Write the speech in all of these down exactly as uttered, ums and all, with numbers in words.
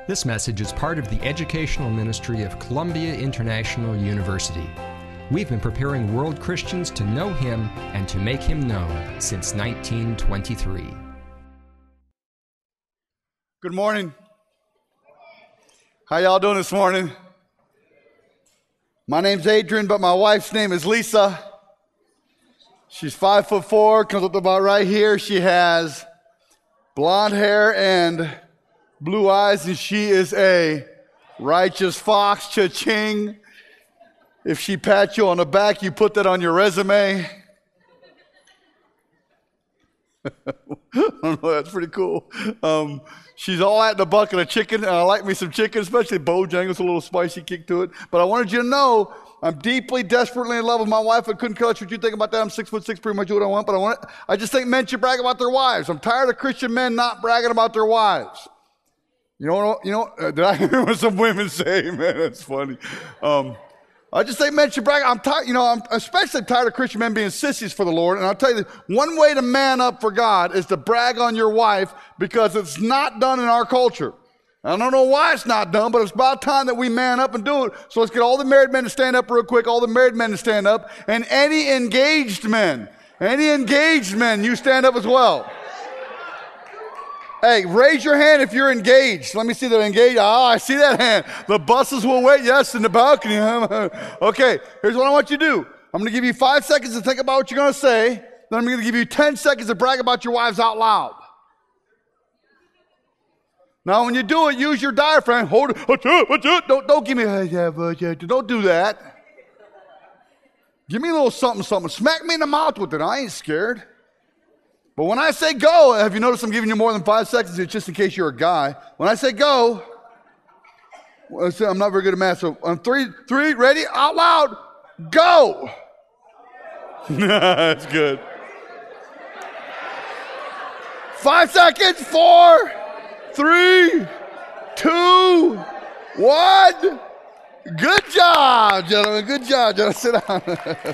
This message is part of the educational ministry of Columbia International University. We've been preparing world Christians to know Him and to make Him known since nineteen twenty-three. Good morning. How y'all doing this morning? My name's Adrian, but my wife's name is Lisa. She's five foot four, comes up to about right here. She has blonde hair and blue eyes, and she is a righteous fox. Cha-ching. If she pats you on the back, you put that on your resume. I don't know, that's pretty cool. Um, she's all at the bucket of chicken, and I like me some chicken, especially Bojangles, a little spicy kick to it. But I wanted you to know I'm deeply, desperately in love with my wife. I couldn't care what you think about that. I'm six foot six, pretty much do what I want. But I want, I just think men should brag about their wives. I'm tired of Christian men not bragging about their wives. You know, you know. Uh, did I hear what some women say? Man, that's funny. Um, I just think men should brag. I'm tired. You know, I'm especially tired of Christian men being sissies for the Lord. And I'll tell you this: one way to man up for God is to brag on your wife, because it's not done in our culture. I don't know why it's not done, but it's about time that we man up and do it. So let's get all the married men to stand up real quick, all the married men to stand up, and any engaged men, any engaged men, you stand up as well. Hey, raise your hand if you're engaged. Let me see that engaged. Oh, I see that hand. The buses will wait, yes, in the balcony. Okay, here's what I want you to do. I'm going to give you five seconds to think about what you're going to say. Then I'm going to give you ten seconds to brag about your wives out loud. Now, when you do it, use your diaphragm. Hold it. What's up? What's up? Don't, don't give me, don't do that. Give me a little something, something. Smack me in the mouth with it. I ain't scared. But when I say go, have you noticed I'm giving you more than five seconds? It's just in case you're a guy. When I say go, I'm not very good at math. So on three, three, ready, out loud, go. That's good. Five seconds, four, three, two, one. Good job, gentlemen. Good job, gentlemen. Sit down.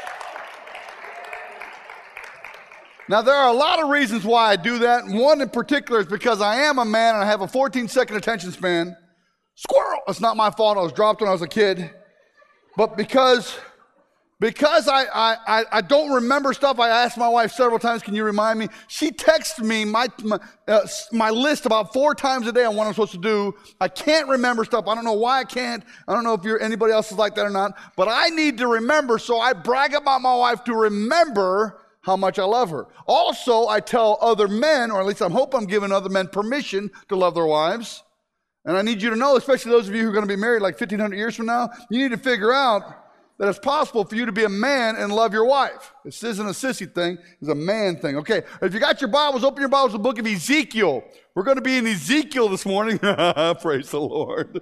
Now, there are a lot of reasons why I do that. One in particular is because I am a man and I have a fourteen second attention span. Squirrel! It's not my fault. I was dropped when I was a kid. But because, because I, I, I don't remember stuff, I asked my wife several times, can you remind me? She texts me my, my, uh, my list about four times a day on what I'm supposed to do. I can't remember stuff. I don't know why I can't. I don't know if you're, anybody else is like that or not. But I need to remember, so I brag about my wife to remember how much I love her. Also, I tell other men, or at least I hope I'm giving other men permission to love their wives. And I need you to know, especially those of you who are going to be married like fifteen hundred years from now, you need to figure out that it's possible for you to be a man and love your wife. This isn't a sissy thing, it's a man thing. Okay, if you got your Bibles, open your Bibles to the book of Ezekiel. We're going to be in Ezekiel this morning. Praise the Lord.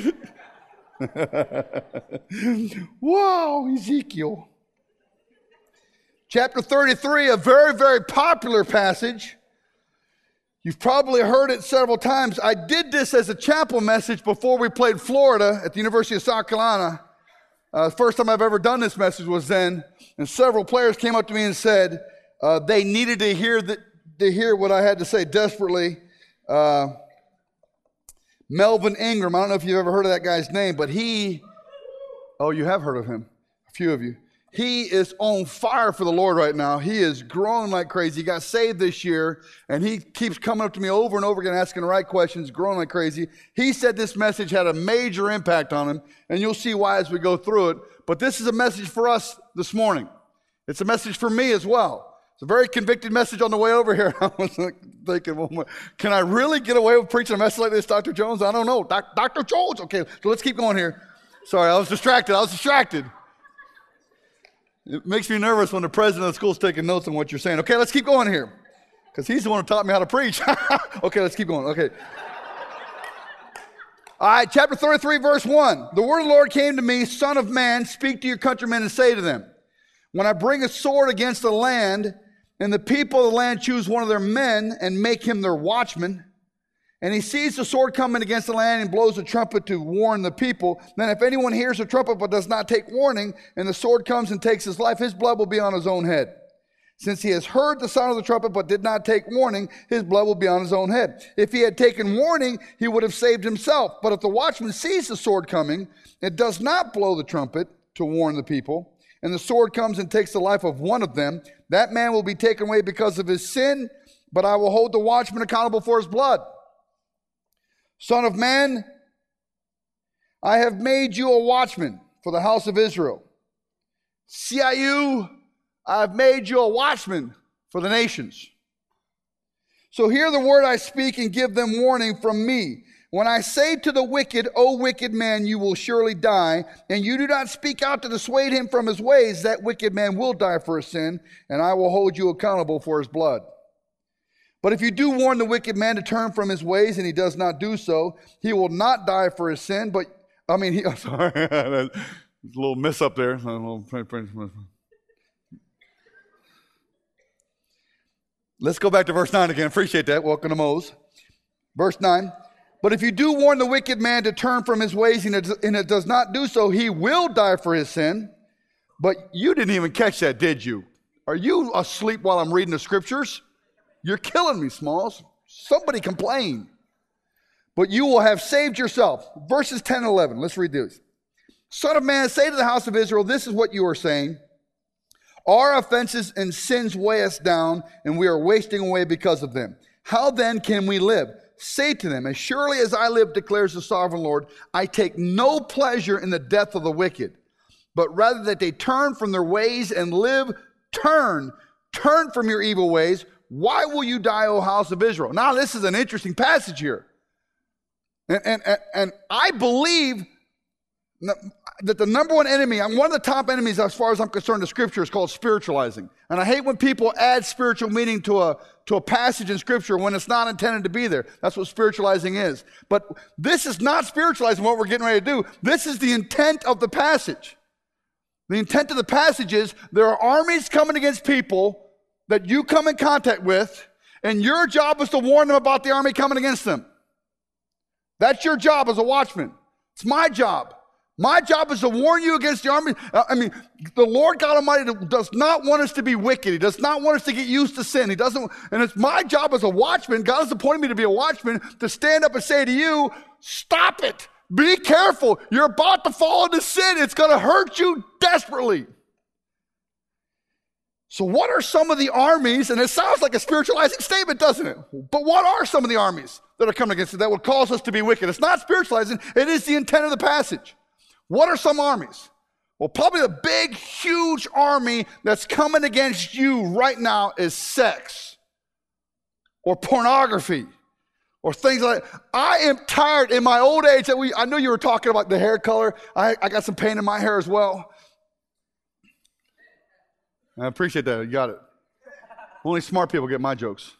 Wow, Ezekiel. Chapter thirty-three, a very, very popular passage. You've probably heard it several times. I did this as a chapel message before we played Florida at the University of South Carolina. Uh, the first time I've ever done this message was then, and several players came up to me and said uh, they needed to hear the, to hear what I had to say desperately. Uh, Melvin Ingram, I don't know if you've ever heard of that guy's name, but he, oh, you have heard of him, a few of you. He is on fire for the Lord right now. He is growing like crazy. He got saved this year, and he keeps coming up to me over and over again, asking the right questions, growing like crazy. He said this message had a major impact on him, and you'll see why as we go through it. But this is a message for us this morning. It's a message for me as well. It's a very convicted message on the way over here. I was thinking, well, can I really get away with preaching a message like this, Doctor Jones? I don't know. Doc, Doctor Jones? Okay, so let's keep going here. Sorry, I was distracted. I was distracted. It makes me nervous when the president of the school is taking notes on what you're saying. Okay, let's keep going here. Because he's the one who taught me how to preach. Okay, let's keep going. Okay. All right, chapter thirty-three, verse one. The word of the Lord came to me, Son of man, speak to your countrymen and say to them, when I bring a sword against the land, and the people of the land choose one of their men and make him their watchman, and he sees the sword coming against the land and blows a trumpet to warn the people. Then if anyone hears the trumpet but does not take warning, and the sword comes and takes his life, his blood will be on his own head. Since he has heard the sound of the trumpet but did not take warning, his blood will be on his own head. If he had taken warning, he would have saved himself. But if the watchman sees the sword coming and does not blow the trumpet to warn the people, and the sword comes and takes the life of one of them, that man will be taken away because of his sin, but I will hold the watchman accountable for his blood. Son of man, I have made you a watchman for the house of Israel. C I U, I have made you a watchman for the nations. So hear the word I speak and give them warning from me. When I say to the wicked, O wicked man, you will surely die, and you do not speak out to dissuade him from his ways, that wicked man will die for his sin, and I will hold you accountable for his blood. But if you do warn the wicked man to turn from his ways, and he does not do so, he will not die for his sin, but, I mean, he, I'm sorry, there's a little miss up there. Let's go back to verse nine again. Appreciate that. Welcome to Moses. Verse nine. But if you do warn the wicked man to turn from his ways and it, and it does not do so, he will die for his sin. But you didn't even catch that, did you? Are you asleep while I'm reading the scriptures? You're killing me, Smalls. Somebody complain. But you will have saved yourself. Verses ten and eleven. Let's read this. Son of man, say to the house of Israel, this is what you are saying. Our offenses and sins weigh us down, and we are wasting away because of them. How then can we live? Say to them, as surely as I live, declares the sovereign Lord, I take no pleasure in the death of the wicked, but rather that they turn from their ways and live. Turn, turn from your evil ways. Why will you die, O house of Israel? Now, this is an interesting passage here. And, and, and I believe that the number one enemy, one of the top enemies as far as I'm concerned, the scripture is called spiritualizing. And I hate when people add spiritual meaning to a, to a passage in scripture when it's not intended to be there. That's what spiritualizing is. But this is not spiritualizing what we're getting ready to do. This is the intent of the passage. The intent of the passage is there are armies coming against people that you come in contact with, and your job is to warn them about the army coming against them. That's your job as a watchman. It's my job. My job is to warn you against the army. I mean, the Lord God Almighty does not want us to be wicked. He does not want us to get used to sin. He doesn't, and it's my job as a watchman. God has appointed me to be a watchman to stand up and say to you, stop it. Be careful. You're about to fall into sin. It's going to hurt you desperately. So what are some of the armies, and it sounds like a spiritualizing statement, doesn't it? But what are some of the armies that are coming against it that would cause us to be wicked? It's not spiritualizing. It is the intent of the passage. What are some armies? Well, probably the big, huge army that's coming against you right now is sex or pornography or things like that. I am tired in my old age. That we, I know you were talking about the hair color. I, I got some pain in my hair as well. I appreciate that. You got it. Only smart people get my jokes.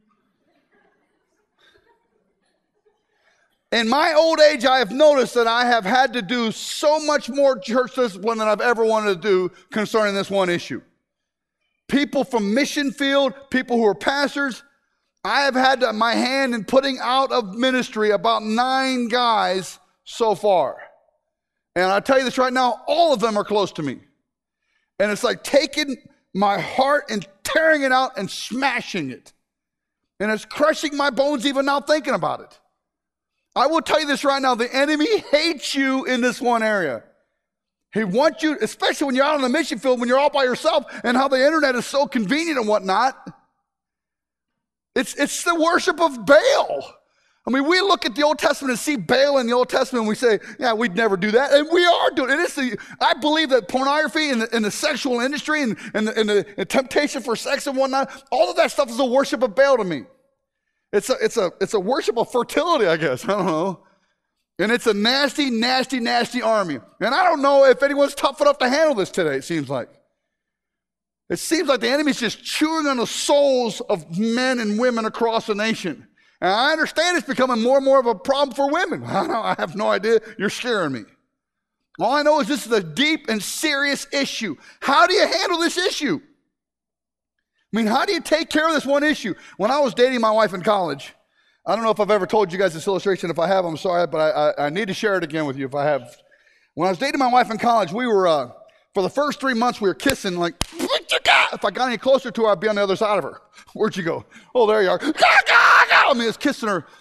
In my old age, I have noticed that I have had to do so much more church discipline than I've ever wanted to do concerning this one issue. People from mission field, people who are pastors, I have had to, my hand in putting out of ministry about nine guys so far. And I tell you this right now, all of them are close to me. And it's like taking my heart and tearing it out and smashing it. And it's crushing my bones even now thinking about it. I will tell you this right now, the enemy hates you in this one area. He wants you, especially when you're out on the mission field, when you're all by yourself, and how the internet is so convenient and whatnot. It's, it's the worship of Baal. I mean, we look at the Old Testament and see Baal in the Old Testament, and we say, yeah, we'd never do that. And we are doing it. It is the, I believe that pornography and the, and the sexual industry and, and, the, and the and temptation for sex and whatnot, all of that stuff is a worship of Baal to me. It's a, it's a, it's a worship of fertility, I guess. I don't know. And it's a nasty, nasty, nasty army. And I don't know if anyone's tough enough to handle this today, it seems like. It seems like the enemy's just chewing on the souls of men and women across the nation. And I understand it's becoming more and more of a problem for women. I, don't know, I have no idea. You're scaring me. All I know is this is a deep and serious issue. How do you handle this issue? I mean, how do you take care of this one issue? When I was dating my wife in college, I don't know if I've ever told you guys this illustration. If I have, I'm sorry, but I, I, I need to share it again with you if I have. When I was dating my wife in college, we were, uh, for the first three months, we were kissing like, If I got any closer to her, I'd be on the other side of her. Where'd you go? Oh, there you are. I mean, it's kissing her.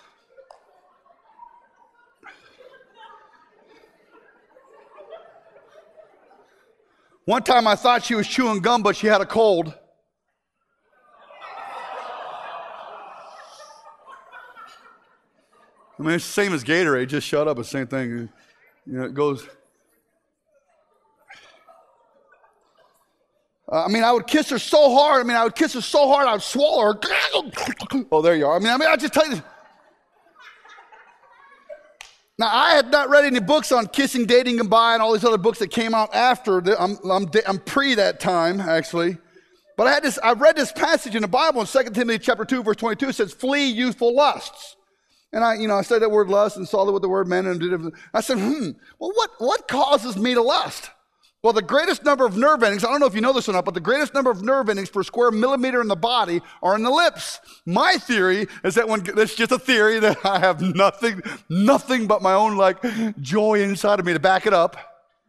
One time I thought she was chewing gum, but she had a cold. I mean, it's the same as Gatorade, just shut up, it's the same thing. You know, it goes. Uh, I mean, I would kiss her so hard. I mean, I would kiss her so hard, I would swallow her. Oh, there you are. I mean, I mean, I just tell you. Now, I had not read any books on kissing, dating, and buying, all these other books that came out after. The, I'm, I'm, I'm pre that time, actually. But I had this. I read this passage in the Bible in Second Timothy chapter two, verse twenty-two. It says, "Flee youthful lusts." And I, you know, I said that word lust and saw what the word meant, and did it. I said, "Hmm. Well, what what causes me to lust?" Well, the greatest number of nerve endings, I don't know if you know this or not, but the greatest number of nerve endings per square millimeter in the body are in the lips. My theory is that when, it's just a theory that I have nothing, nothing but my own like joy inside of me to back it up.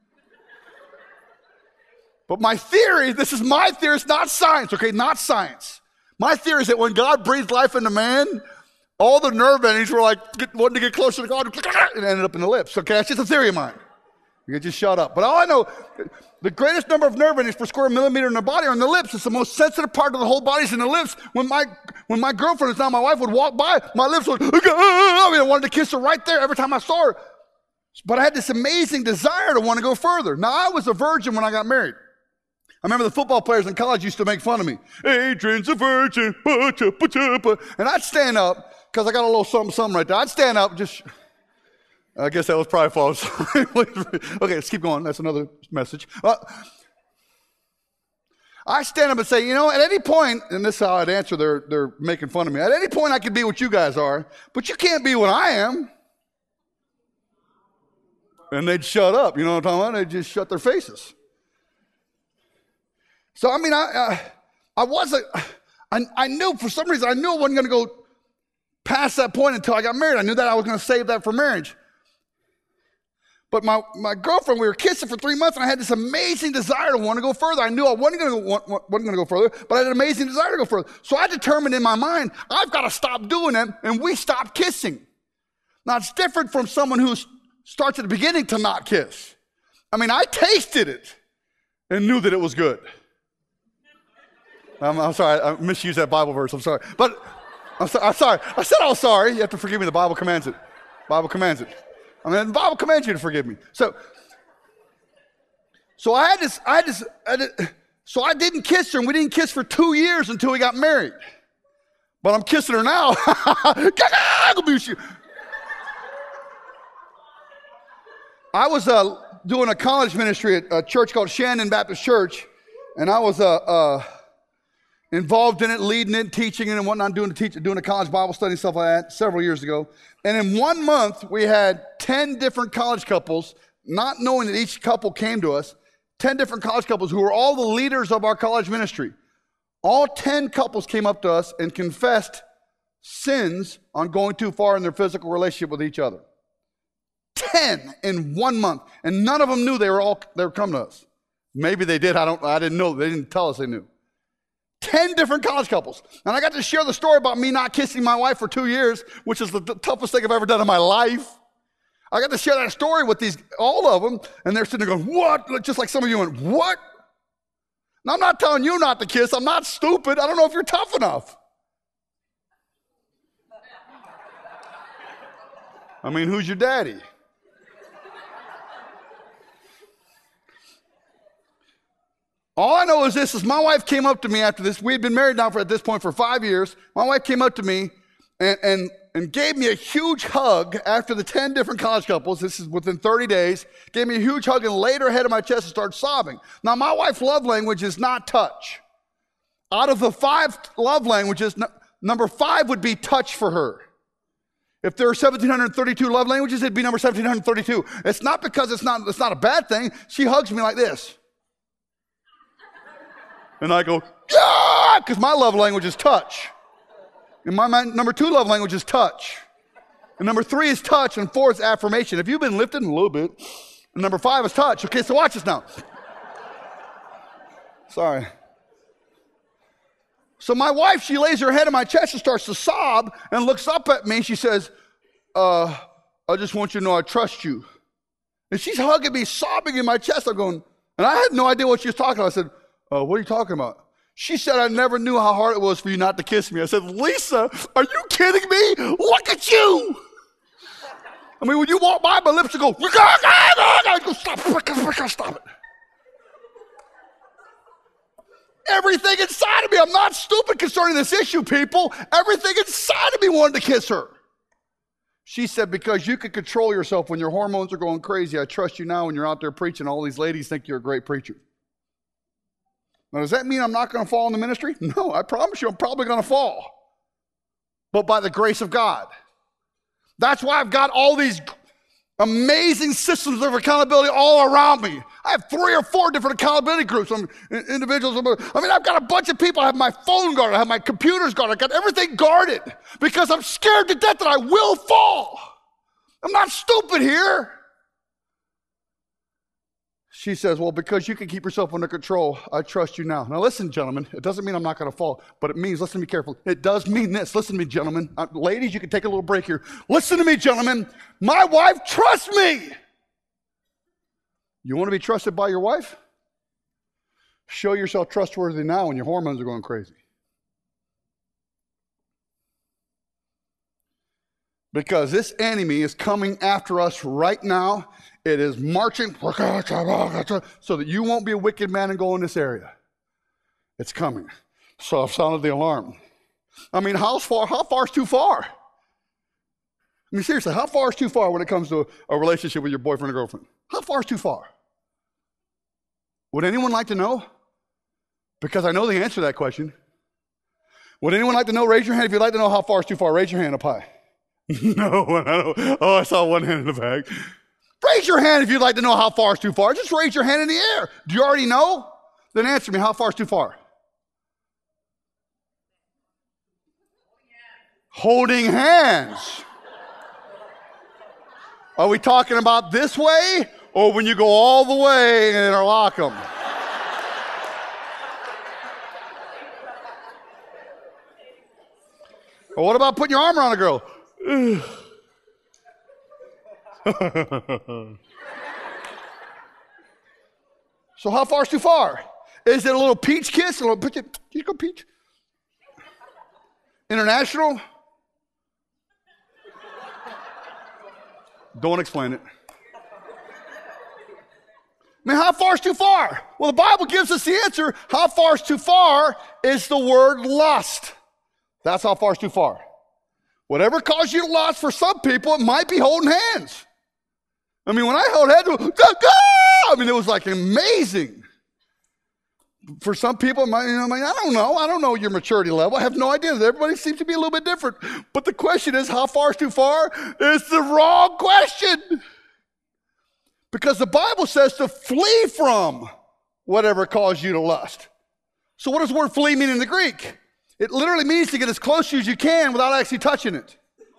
But my theory, this is my theory, it's not science, okay, not science. My theory is that when God breathed life into man, all the nerve endings were like, wanting to get closer to God, and ended up in the lips, okay? That's just a theory of mine. You can just shut up. But all I know, the greatest number of nerve endings per square millimeter in the body are in the lips. It's the most sensitive part of the whole body is in the lips. When my when my girlfriend, is now my wife, would walk by, my lips would, I mean, I wanted to kiss her right there every time I saw her. But I had this amazing desire to want to go further. Now, I was a virgin when I got married. I remember the football players in college used to make fun of me. Adrian's a virgin. And I'd stand up, because I got a little something, something right there. I'd stand up just... I guess that was probably false. Okay, let's keep going. That's another message. Uh, I stand up and say, you know, at any point, and this is how I'd answer, they're, they're making fun of me. At any point, I could be what you guys are, but you can't be what I am. And they'd shut up. You know what I'm talking about? They'd just shut their faces. So, I mean, I I, I wasn't, I, I knew, for some reason, I knew I wasn't going to go past that point until I got married. I knew that I was going to save that for marriage. But my, my girlfriend, we were kissing for three months, and I had this amazing desire to want to go further. I knew I wasn't going to go, wasn't going to go further, but I had an amazing desire to go further. So I determined in my mind, I've got to stop doing it, and we stopped kissing. Now, it's different from someone who starts at the beginning to not kiss. I mean, I tasted it and knew that it was good. I'm, I'm sorry, I misused that Bible verse. I'm sorry. But I'm, so, I'm sorry. I said I was sorry. You have to forgive me. The Bible commands it. The Bible commands it. I mean, the Bible commands you to forgive me. So, so I had this, I had this, I had, so I didn't kiss her, and we didn't kiss for two years until we got married. But I'm kissing her now. I was uh, doing a college ministry at a church called Shandon Baptist Church, and I was uh, uh, involved in it, leading it, teaching it, and whatnot, doing the teaching, doing a college Bible study, stuff like that, several years ago. And in one month, we had ten different college couples, not knowing that each couple came to us, ten different college couples who were all the leaders of our college ministry. All ten couples came up to us and confessed sins on going too far in their physical relationship with each other. Ten in one month. And none of them knew they were all they were coming to us. Maybe they did, I don't I didn't know. They didn't tell us they knew. Ten different college couples. And I got to share the story about me not kissing my wife for two years, which is the t- toughest thing I've ever done in my life. I got to share that story with these, all of them, and they're sitting there going, what? Just like some of you went, what? Now, I'm not telling you not to kiss. I'm not stupid. I don't know if you're tough enough. I mean, who's your daddy? All I know is this, is my wife came up to me after this. We had been married now for, at this point, for five years. My wife came up to me and, and, and gave me a huge hug after the ten different college couples. This is within thirty days. Gave me a huge hug and laid her head on my chest and started sobbing. Now, my wife's love language is not touch. Out of the five love languages, n- number five would be touch for her. If there are one thousand seven hundred thirty-two love languages, it'd be number one thousand seven hundred thirty-two. It's not because it's not, it's not a bad thing. She hugs me like this. And I go, yeah, because my love language is touch. And my, my number two love language is touch. And number three is touch, and four is affirmation. Have you been lifted? A little bit. And number five is touch. Okay, so watch this now. Sorry. So my wife, she lays her head on my chest and starts to sob and looks up at me. She says, uh, I just want you to know I trust you. And she's hugging me, sobbing in my chest. I'm going, and I had no idea what she was talking about. I said, uh, what are you talking about? She said, I never knew how hard it was for you not to kiss me. I said, Lisa, are you kidding me? Look at you. I mean, when you walk by, my lips will go, I go, stop, stop it. Everything inside of me, I'm not stupid concerning this issue, people. Everything inside of me wanted to kiss her. She said, because you can control yourself when your hormones are going crazy. I trust you now when you're out there preaching. All these ladies think you're a great preacher. Now, does that mean I'm not going to fall in the ministry? No, I promise you I'm probably going to fall. But by the grace of God. That's why I've got all these amazing systems of accountability all around me. I have three or four different accountability groups. I'm individuals. I mean, I've got a bunch of people. I have my phone guarded. I have my computers guarded. I've got everything guarded because I'm scared to death that I will fall. I'm not stupid here. She says, well, because you can keep yourself under control, I trust you now. Now listen, gentlemen, it doesn't mean I'm not going to fall, but it means, listen to me carefully, it does mean this. Listen to me, gentlemen. Uh, ladies, you can take a little break here. Listen to me, gentlemen. My wife trusts me. You want to be trusted by your wife? Show yourself trustworthy now when your hormones are going crazy. Because this enemy is coming after us right now. It is marching so that you won't be a wicked man and go in this area. It's coming. So I've sounded the alarm. I mean, how far, how far is too far? I mean, seriously, how far is too far when it comes to a, a relationship with your boyfriend or girlfriend? How far is too far? Would anyone like to know? Because I know the answer to that question. Would anyone like to know? Raise your hand if you'd like to know how far is too far. Raise your hand up high. No, I don't. Oh, I saw one hand in the back. Raise your hand if you'd like to know how far is too far. Just raise your hand in the air. Do you already know? Then answer me, how far is too far? Holding hands. Are we talking about this way or when you go all the way and interlock them? Or what about putting your arm around a girl? So how far is too far? Is it a little peach kiss? A little peach? You go peach? International? Don't explain it. I mean, how far is too far? Well, the Bible gives us the answer. How far is too far is the word lust. That's how far is too far. Whatever caused you to lust, for some people, it might be holding hands. I mean, when I held hands, I mean, it was like amazing. For some people, you know, I mean, I don't know. I don't know your maturity level. I have no idea. Everybody seems to be a little bit different. But the question is, how far is too far? It's the wrong question. Because the Bible says to flee from whatever caused you to lust. So what does the word flee mean in the Greek? It literally means to get as close as you can without actually touching it.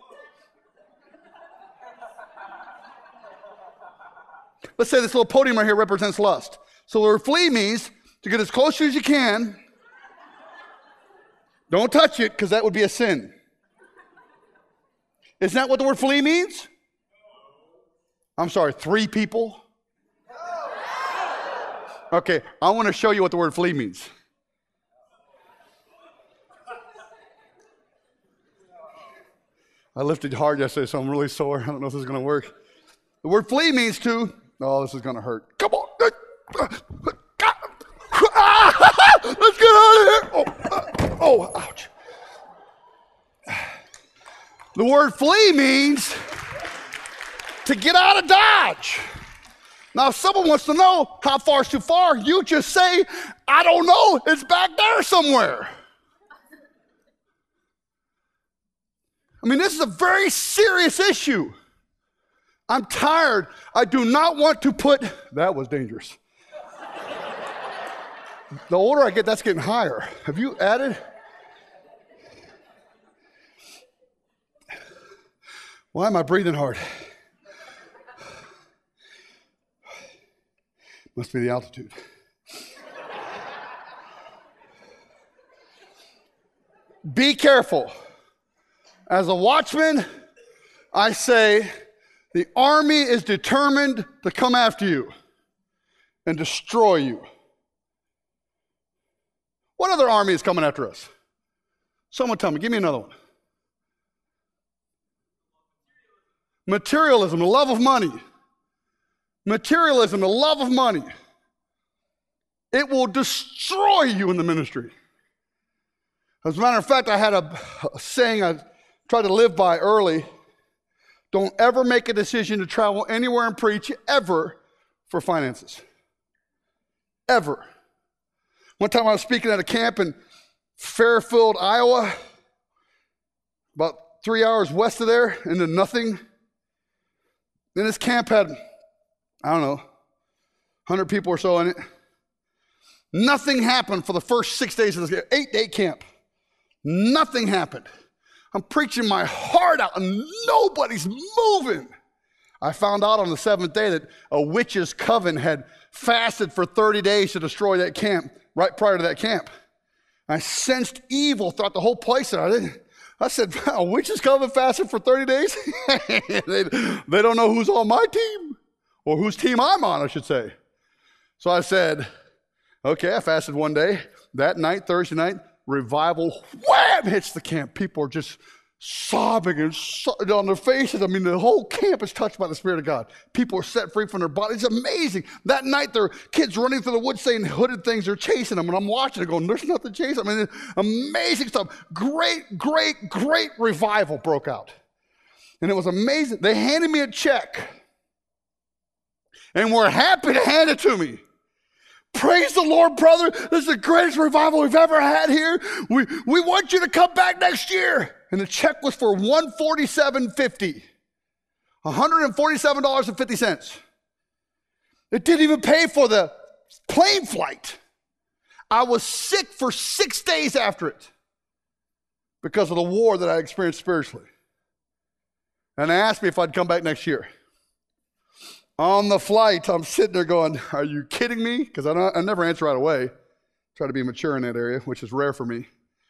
Let's say this little podium right here represents lust. So the word flee means to get as close as you can. Don't touch it, because that would be a sin. Isn't that what the word flee means? I'm sorry, three people? Okay, I want to show you what the word flee means. I lifted hard yesterday, so I'm really sore. I don't know if this is going to work. The word flee means to, oh, this is going to hurt. Come on. Let's get out of here. Oh, uh, oh, ouch. The word flee means to get out of Dodge. Now, if someone wants to know how far is too far, you just say, I don't know, it's back there somewhere. I mean, this is a very serious issue. I'm tired. I do not want to put, that was dangerous. The older I get, that's getting higher. Have you added? Why am I breathing hard? Must be the altitude. Be careful. As a watchman, I say the army is determined to come after you and destroy you. What other army is coming after us? Someone tell me, give me another one. Materialism, the love of money. Materialism, the love of money. It will destroy you in the ministry. As a matter of fact, I had a, a saying I tried to live by early. Don't ever make a decision to travel anywhere and preach ever for finances. Ever. One time I was speaking at a camp in Fairfield, Iowa, about three hours west of there, into nothing. And this camp had, I don't know, one hundred people or so in it. Nothing happened for the first six days of this eight-day camp. Nothing happened. I'm preaching my heart out and nobody's moving. I found out on the seventh day that a witch's coven had fasted for thirty days to destroy that camp right prior to that camp. I sensed evil throughout the whole place. I, didn't, I said, a witch's coven fasted for thirty days? they, they don't know who's on my team or whose team I'm on, I should say. So I said, okay, I fasted one day. That night, Thursday night, revival, wham, hits the camp. People are just sobbing and so- on their faces. I mean, the whole camp is touched by the Spirit of God. People are set free from their bodies. It's amazing. That night, there are kids running through the woods saying hooded things are chasing them. And I'm watching it going, there's nothing chasing them. I mean, amazing stuff. Great, great, great revival broke out. And it was amazing. They handed me a check. And were happy to hand it to me. Praise the Lord, brother. This is the greatest revival we've ever had here. We, we want you to come back next year. And the check was for one hundred forty-seven dollars and fifty cents. one hundred forty-seven dollars and fifty cents. It didn't even pay for the plane flight. I was sick for six days after it because of the war that I experienced spiritually. And they asked me if I'd come back next year. On the flight, I'm sitting there going, are you kidding me? Because I, I never answer right away. Try to be mature in that area, which is rare for me.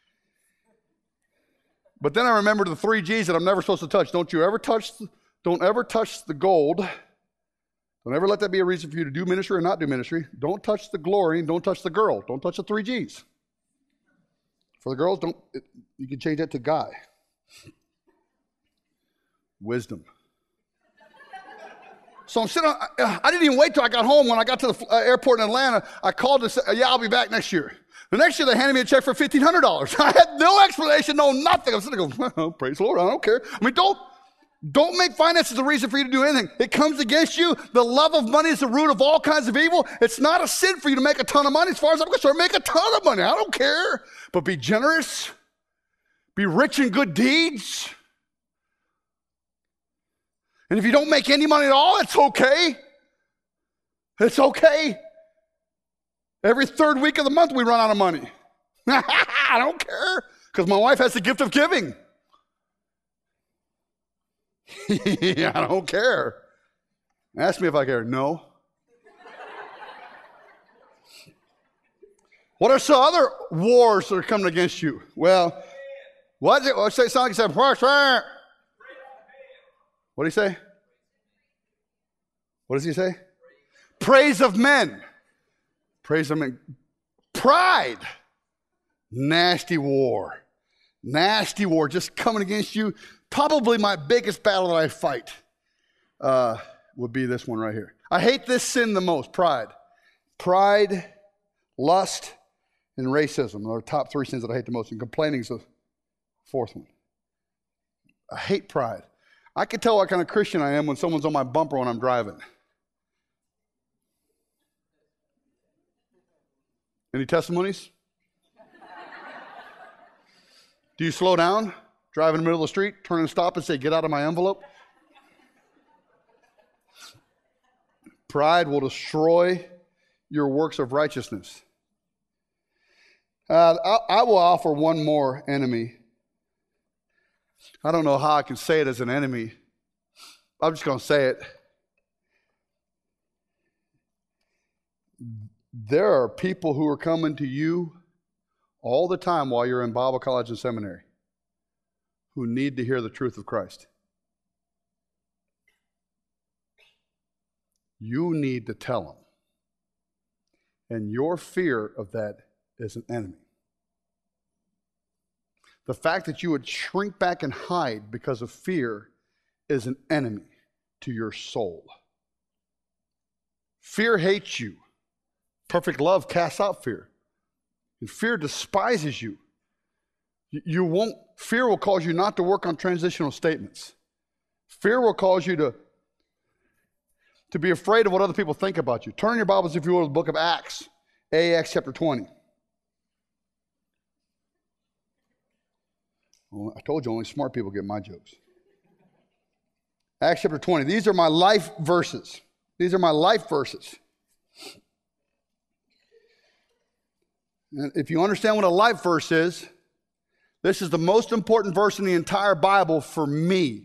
But then I remembered the three G's that I'm never supposed to touch. Don't you ever touch, don't ever touch the gold. Don't ever let that be a reason for you to do ministry or not do ministry. Don't touch the glory and don't touch the girl. Don't touch the three G's. For the girls, don't. It, you can change that to guy. Wisdom. So I'm sitting on, I didn't even wait till I got home. When I got to the airport in Atlanta, I called to say, yeah, I'll be back next year. The next year, they handed me a check for fifteen hundred dollars. I had no explanation, no nothing. I'm sitting there going, oh, praise the Lord, I don't care. I mean, don't, don't make finances a reason for you to do anything. It comes against you. The love of money is the root of all kinds of evil. It's not a sin for you to make a ton of money. As far as I'm concerned, make a ton of money. I don't care. But be generous. Be rich in good deeds. And if you don't make any money at all, it's okay. It's okay. Every third week of the month, we run out of money. I don't care, because my wife has the gift of giving. I don't care. Ask me if I care. No. What are some other wars that are coming against you? Well, what is it? What's it sound like? He said, what did he say? What does he say? Praise of men. Praise of men. Pride. Nasty war. Nasty war just coming against you. Probably my biggest battle that I fight uh, would be this one right here. I hate this sin the most, pride. Pride, lust, and racism are the top three sins that I hate the most, and complaining is the fourth one. I hate pride. I can tell what kind of Christian I am when someone's on my bumper when I'm driving. Any testimonies? Do you slow down, drive in the middle of the street, turn and stop and say, get out of my envelope? Pride will destroy your works of righteousness. Uh, I, I will offer one more enemy. I don't know how I can say it as an enemy. I'm just going to say it. There are people who are coming to you all the time while you're in Bible college and seminary who need to hear the truth of Christ. You need to tell them. And your fear of that is an enemy. The fact that you would shrink back and hide because of fear is an enemy to your soul. Fear hates you. Perfect love casts out fear. And fear despises you. You won't, fear will cause you not to work on transitional statements. Fear will cause you to, to be afraid of what other people think about you. Turn your Bibles, if you will, to the book of Acts. A Acts chapter twenty. Well, I told you only smart people get my jokes. Acts chapter twenty. These are my life verses. These are my life verses. And if you understand what a life verse is, this is the most important verse in the entire Bible for me.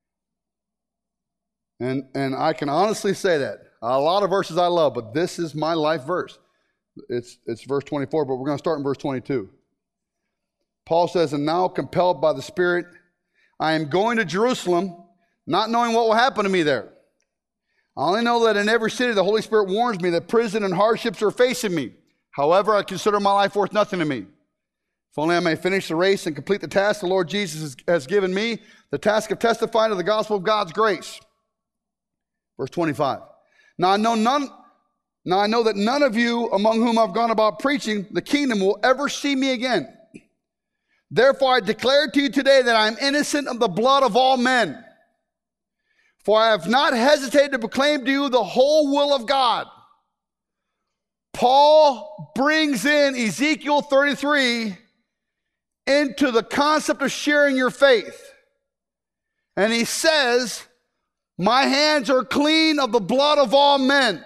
And, and I can honestly say that. A lot of verses I love, but this is my life verse. It's, it's verse twenty-four, but we're going to start in verse twenty-two. Paul says, and now compelled by the Spirit, I am going to Jerusalem, not knowing what will happen to me there. I only know that in every city the Holy Spirit warns me that prison and hardships are facing me. However, I consider my life worth nothing to me. If only I may finish the race and complete the task the Lord Jesus has given me, the task of testifying to the gospel of God's grace. Verse twenty-five. Now I know none, now I know that none of you among whom I've gone about preaching the kingdom will ever see me again. Therefore I declare to you today that I am innocent of the blood of all men. For I have not hesitated to proclaim to you the whole will of God. Paul brings in Ezekiel thirty-three into the concept of sharing your faith. And he says, my hands are clean of the blood of all men.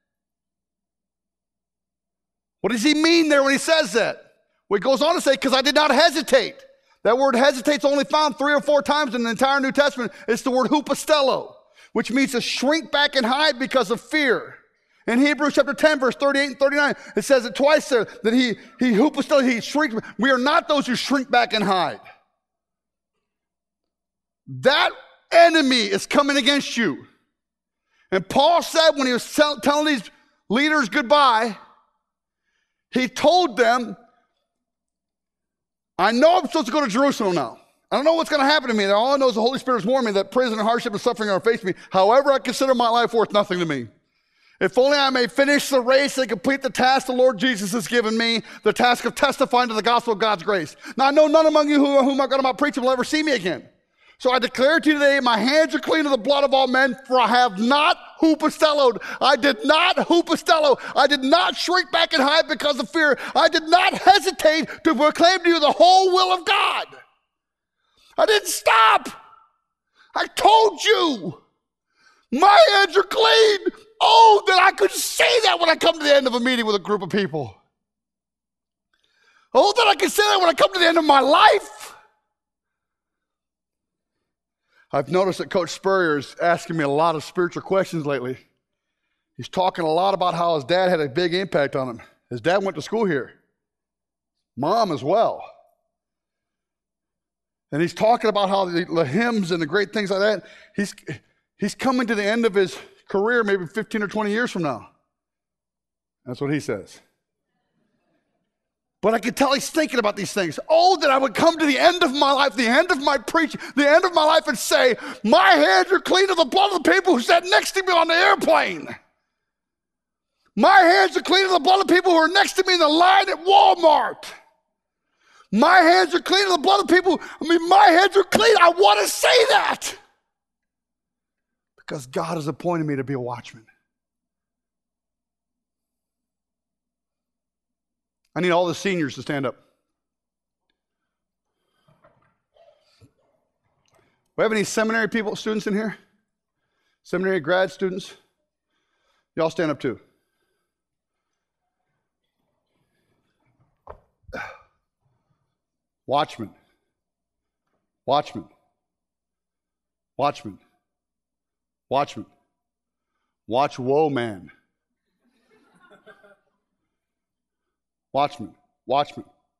What does he mean there when he says that? Well, he goes on to say, because I did not hesitate. That word hesitate's only found three or four times in the entire New Testament. It's the word hupostello, which means to shrink back and hide because of fear. In Hebrews chapter ten, verse thirty-eight and thirty-nine, it says it twice there, that he, he hupostello, he shrinks. We are not those who shrink back and hide. That enemy is coming against you. And Paul said when he was tell, telling these leaders goodbye, he told them, I know I'm supposed to go to Jerusalem now. I don't know what's going to happen to me. All I know is the Holy Spirit has warned me that prison and hardship and suffering are facing me. However, I consider my life worth nothing to me. If only I may finish the race and complete the task the Lord Jesus has given me, the task of testifying to the gospel of God's grace. Now, I know none among you who, whom I've got about preaching will ever see me again. So I declare to you today, my hands are clean of the blood of all men, for I have not hupostelloed. I did not hupostello. I did not shrink back and hide because of fear. I did not hesitate to proclaim to you the whole will of God. I didn't stop. I told you. My hands are clean. Oh, that I could say that when I come to the end of a meeting with a group of people. Oh, that I could say that when I come to the end of my life. I've noticed that Coach Spurrier is asking me a lot of spiritual questions lately. He's talking a lot about how his dad had a big impact on him. His dad went to school here. Mom as well. And he's talking about how the, the hymns and the great things like that. He's, he's coming to the end of his career maybe fifteen or twenty years from now. That's what he says. But I could tell he's thinking about these things. Oh, that I would come to the end of my life, the end of my preaching, the end of my life and say, my hands are clean of the blood of the people who sat next to me on the airplane. My hands are clean of the blood of people who are next to me in the line at Walmart. My hands are clean of the blood of people. I mean, my hands are clean. I want to say that. Because God has appointed me to be a watchman. I need all the seniors to stand up. We have any seminary people, students in here? Seminary grad students? Y'all stand up too. Watchmen. Watchmen. Watchmen. Watchmen. Watch woe man. Watchman, watchman,